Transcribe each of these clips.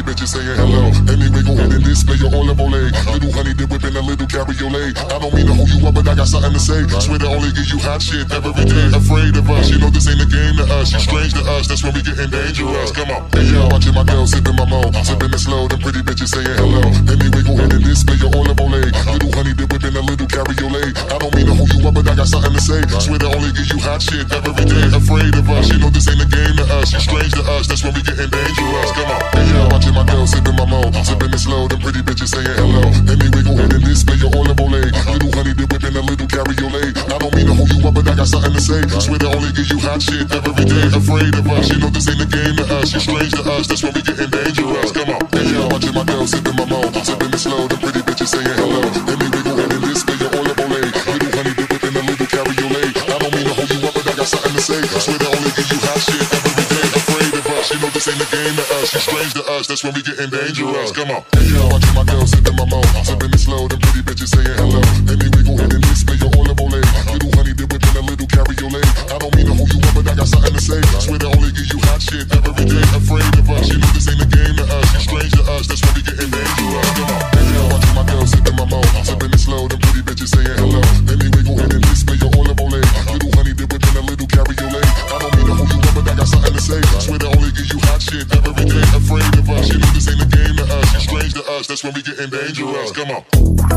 bitches saying hello. Anyway, go ahead and display your olive ole. Little honey dip whipping a little cabriolet. I don't mean to hold you up, but I got something to say. Swear to only give you hot shit every day. Afraid of us, you know this ain't a game to us. You strange to us, that's when we getting dangerous. Come on. Hey yo, watching my girl sipping my mo, sipping it slow. Them pretty bitches saying hello. Anyway, go ahead and display your olive ole. Little honey dip whipping a little cabriolet. I don't mean to hold you up, but I got something to say. Swear to only give you hot shit every day. Afraid of us, you know this ain't a game to us. You strange to us, that's when we getting dangerous. Come on. Hey yo, watching my girl sipping my mo, sipping it slow. Them pretty bitches saying hello. Anyway, go ahead and display your olive ole. Little honey dip whipping a little cabriolet. I don't mean to hold you up, but I got something to say. Swear to only give you hot shit every day. Afraid of us, you know this ain't a game to us. You strange to us, that's when we getting dangerous. Come on. Hey yo, watching my girl sipping my mo, sipping it slow. Them pretty bitches saying hello. Anyway, go ahead and display your olive ole. Little honey dip whipping a little cabriolet. I don't mean to hold you up, but I got something to say. Swear to only give you hot shit every day. Afraid of us, you know this ain't a game to us. You strange to us, that's when we getting dangerous. Come on. Hey yo, watching my girl sipping my mo, sipping it slow. Them pretty bitches saying hello. Anyway, go ahead and display your olive ole. Little honey dip whipping a little cabriolet. I don't mean to hold you up, but I got something to say. Swear to only give you hot shit every day. Afraid of us, you know this ain't a game to us. You strange to us, that's when we getting dangerous. Come on. Hey yo, watching my girl sipping my mo, sipping it slow. Them pretty bitches saying hello. Anyway, go ahead and display your olive ole. Little honey dip whipping a little cabriolet. I don't mean to hold you up, but I got something to say. Swear to only give you hot shit every day. Afraid of us, you know this ain't a game to us. You strange to us, that's when we getting dangerous. Come on.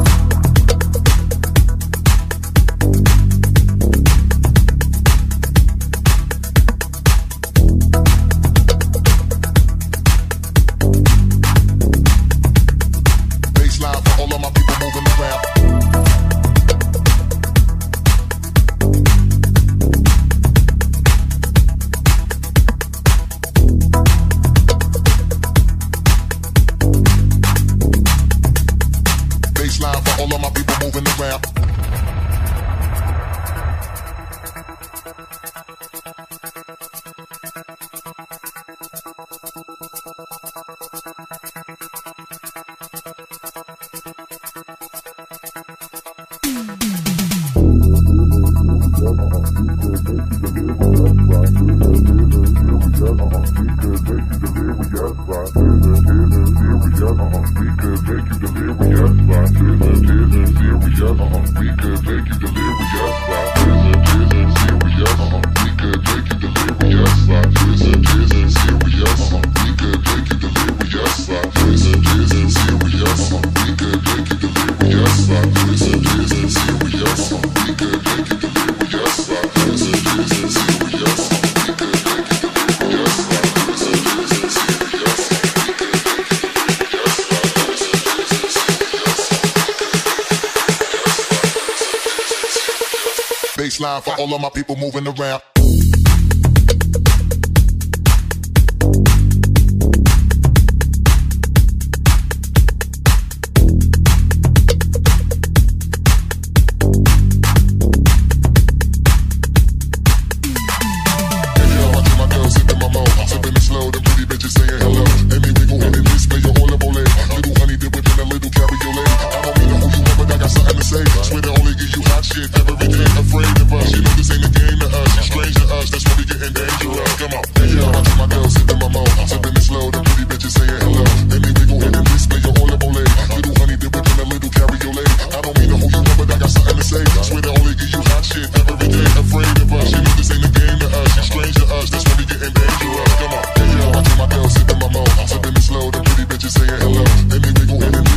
Baseline for all of my people moving around. Baseline for all of my people moving around. Baseline for all of my people moving around. Come on. Hey, yo, watching my girl sipping my mo, sipping it slow. The pretty bitches saying hello. Anyway, go ahead and